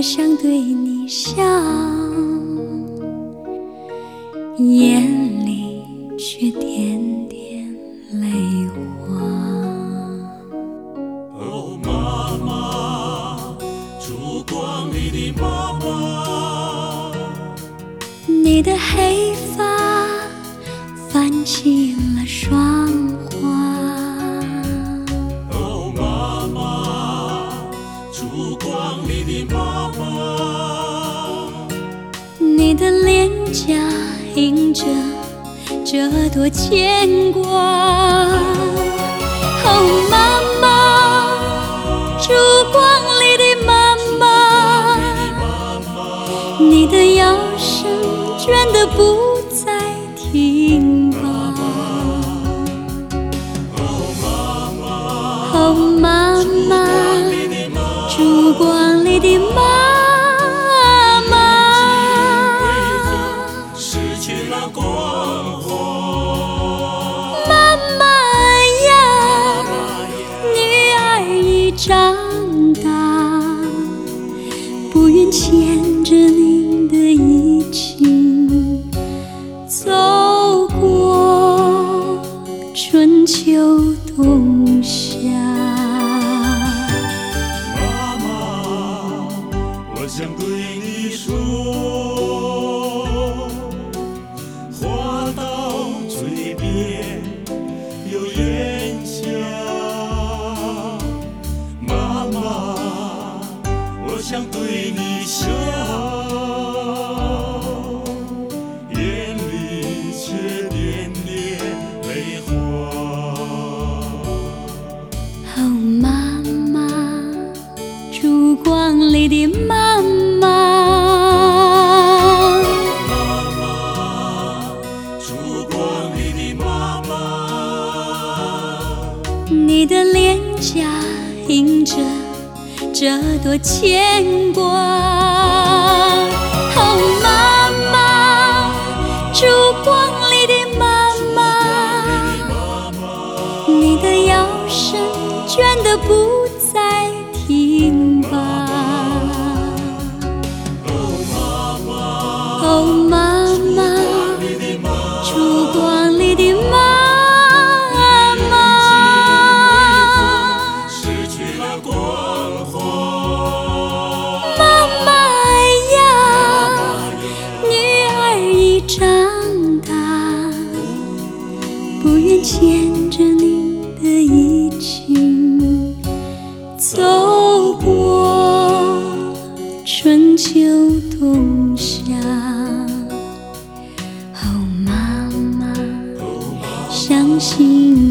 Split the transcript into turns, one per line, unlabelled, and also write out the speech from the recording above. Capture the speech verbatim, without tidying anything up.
想对你笑，眼里却点点泪花。
哦，妈妈，烛光里的妈妈，
你的黑发泛起了霜花。
哦，妈妈，烛光里的妈妈，
你的脸颊映着这朵牵挂。哦，妈妈，烛光里的妈妈，你的腰身倦得不再挺拔。哦，妈妈，烛光里的妈妈，
失去了光华。
妈妈呀，女儿已长大，不愿牵着您的衣襟，走过春秋冬夏。
妈妈，我想对你说，话到嘴边又咽下。妈妈，我想对你笑，眼里却点点泪花。
哦，妈妈，烛光里的妈妈，
妈妈，烛光里的妈妈，
你的脸颊映着这朵牵挂。哦，妈妈，烛光里的妈妈，你的腰身倦得不再挺拔。哦，妈妈，烛光里的妈妈，
失去了光华。
妈妈呀，女儿已长大，不愿牵着你的衣襟，走过春秋冬夏。哦，妈妈，相信